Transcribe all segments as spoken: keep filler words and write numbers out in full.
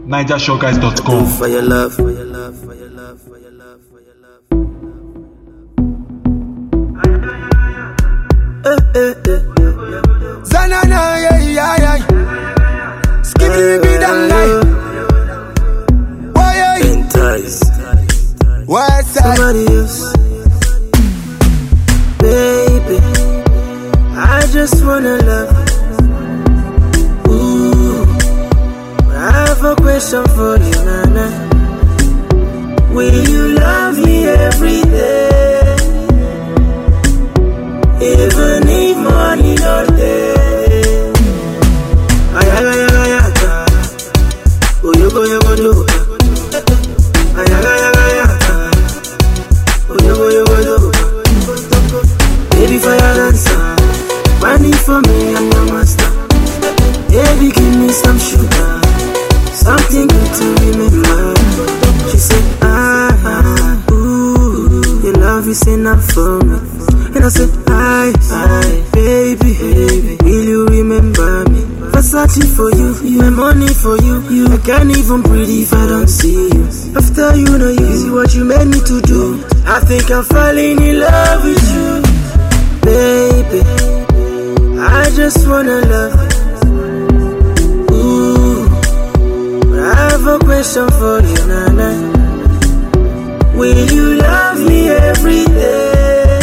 Niger Showguys dot com. For your love, for your love, for your love, for your love, for your love. Eh, eh, eh. Zanana, yeah, yeah, yeah. Skibidi be damn night. Why, yeah. Enticed. Why, Somebody else. Baby, I just wanna love. Ooh, but I have a question for you, Nana. Will you love me every day? Even if money not there. Ay, ay, ay, ay, ay, ay. Oh, you go, you go, do. Ay, ay, ay, ay, ay, ay. Oh, you go, you go, do. Baby, for your answer. Money for me, I'm your master. Baby, give me some sugar. Something good to remember. She said, ah, ah, ooh, your love is enough for me. And I said, hi, hi, baby, baby, will you remember me? Versace for you, my money for you, you. I can't even breathe if I don't see you. After you know you, see what you made me to do. I think I'm falling in love with you, baby. I just wanna love you. Ooh, but I have a question for you, Nana. Will you love me every day?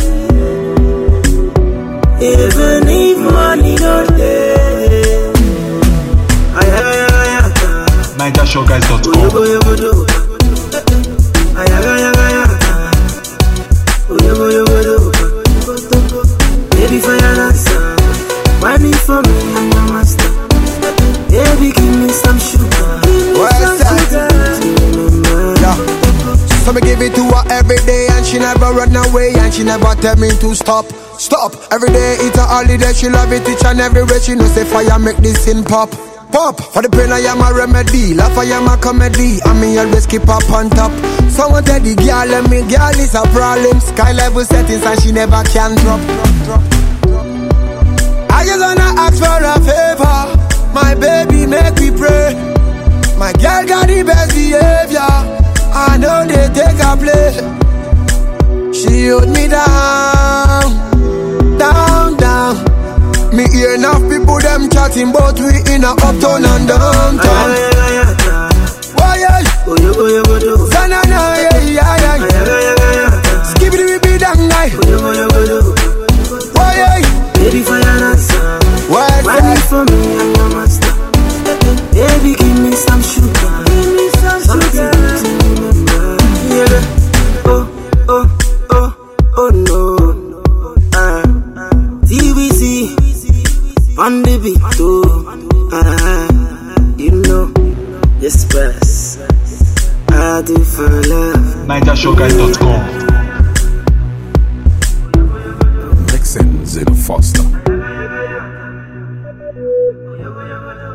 Even if money not there. Ay, ay, ay, ay, ay. Niger Showguys dot com. Oh, you go, you go, do. Ay, ay, ay, ay, ay, ay. Oh, you go, you go, do. Baby, for your answer. Money for me, I'm your master. Baby, give me some sugar. Give me Where's some that? sugar. Yeah. So me give it to her every day and she never run away and she never tell me to stop. Stop. Every day it's a holiday, she love it each and every way. She know say fire make this sin pop. Pop. For the pain I am a remedy, laugh I am a comedy. I me always keep up on top. Someone tell the girl and me girl is a problem. Sky level settings and she never can drop. Drop, drop. I just wanna ask for a favor. My baby make me pray. My girl got the best behavior. I know they take a play. She hold me down, down, down. Me hear enough people them chatting, but we in a uptown and downtown. Ay, ay, ay, ay, ay. Why, yeah? Oh, you go, you go, do. Zanana, yeah, yeah, yeah. Ay, ay, ay, ay, ay. Skibidi be be damn guy. Oh, you go, you go, do. Why, yeah? Baby, for your answer. Why, Money yeah? for me, I'm your master. Baby, give me some sugar. Give me some sugar. To remember. Yeah. Oh, oh, oh, oh no. Ah, T B C on the beat, oh. Ah, you know, express. I do for love. Niger Showguys dot com. Nixon Zig Foster. Oh,